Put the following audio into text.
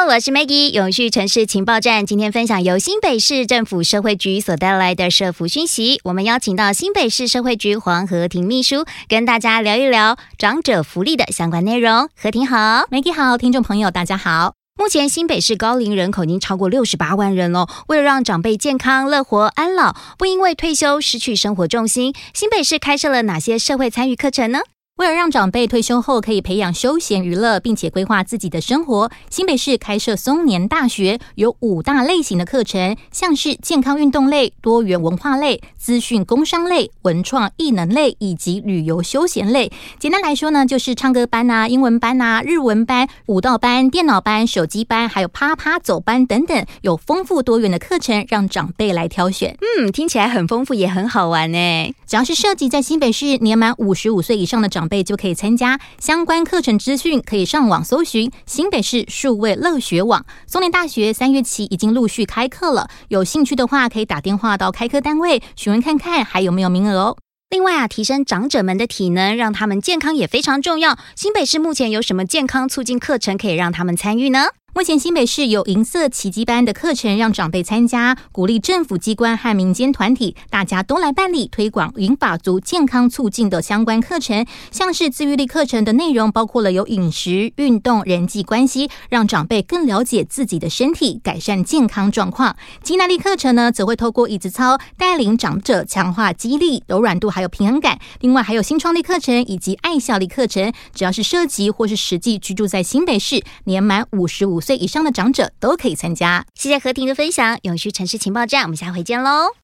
我是 Maggie， 永续城市情报站。今天分享由新北市政府社会局所带来的社福讯息。我们邀请到新北市社会局黄和婷秘书，跟大家聊一聊长者福利的相关内容。和婷好。 Maggie 好，听众朋友大家好。 目前新北市高龄人口已经超过68万人了。为了让长辈健康乐活安老，不因为退休失去生活重心，新北市开设了哪些社会参与课程呢？ 为了让长辈退休后可以培养休闲娱乐，并且规划自己的生活，新北市开设松年大学，有5大类型的课程，像是健康运动类、多元文化类、资讯工商类、文创艺能类以及旅游休闲类。简单来说呢，就是唱歌班啊、英文班啊、日文班、舞蹈班、电脑班、手机班，还有趴趴走班等等，有丰富多元的课程让长辈来挑选。 听起来很丰富也很好玩耶。 只要是涉及在新北市年满55岁以上的长辈就可以参加，相关课程资讯可以上网搜寻新北市数位乐学网。松年大学3月起已经陆续开课了，有兴趣的话可以打电话到开课单位询问看看还有没有名额哦。 另外提升长者们的体能，让他们健康也非常重要。新北市目前有什么健康促进课程可以让他们参与呢？ 目前新北市有银色奇迹班的课程让长辈参加，鼓励政府机关和民间团体大家都来办理推广银发族健康促进的相关课程。像是自愈力课程的内容包括了有饮食、运动、人际关系，让长辈更了解自己的身体，改善健康状况。肌耐力课程呢，则会透过椅子操带领长者强化肌力、柔软度还有平衡感。另外还有新创力课程以及爱笑力课程，只要是涉及或是实际居住在新北市年满55岁以上的长者都可以参加。 谢谢和婷的分享，永续城市情报站，我们下回见喽。